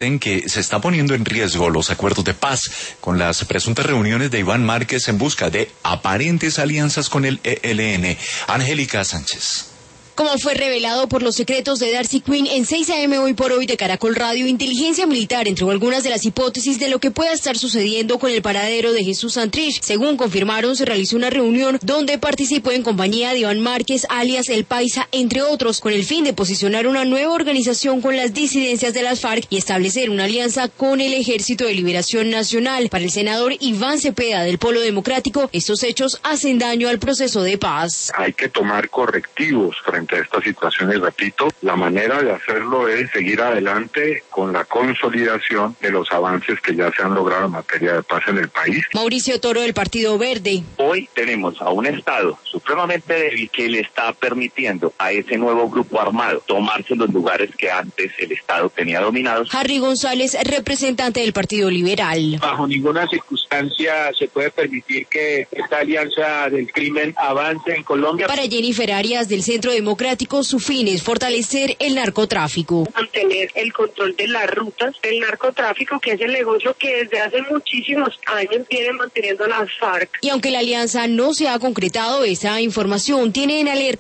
en que se está poniendo en riesgo los acuerdos de paz con las presuntas reuniones de Iván Márquez en busca de aparentes alianzas con el ELN. Angélica Sánchez. Como fue revelado por los secretos de Darcy Quinn en 6 a.m. hoy por hoy de Caracol Radio, Inteligencia Militar entregó algunas de las hipótesis de lo que pueda estar sucediendo con el paradero de Jesús Santrich. Según confirmaron, se realizó una reunión donde participó en compañía de Iván Márquez, alias El Paisa, entre otros, con el fin de posicionar una nueva organización con las disidencias de las FARC y establecer una alianza con el Ejército de Liberación Nacional. Para el senador Iván Cepeda del Polo Democrático, estos hechos hacen daño al proceso de paz. Hay que tomar correctivos frente a estas situaciones, repito, la manera de hacerlo es seguir adelante con la consolidación de los avances que ya se han logrado en materia de paz en el país. Mauricio Toro del Partido Verde. Hoy tenemos a un Estado supremamente débil que le está permitiendo a ese nuevo grupo armado tomarse los lugares que antes el Estado tenía dominados. Harry González, representante del Partido Liberal. Bajo ninguna circunstancia se puede permitir que esta alianza del crimen avance en Colombia. Para Jennifer Arias del Centro Democrático, su fin es fortalecer el narcotráfico. Mantener el control de las rutas del narcotráfico, que es el negocio que desde hace muchísimos años viene manteniendo las FARC. Y aunque la alianza no se ha concretado, esa información tiene en alerta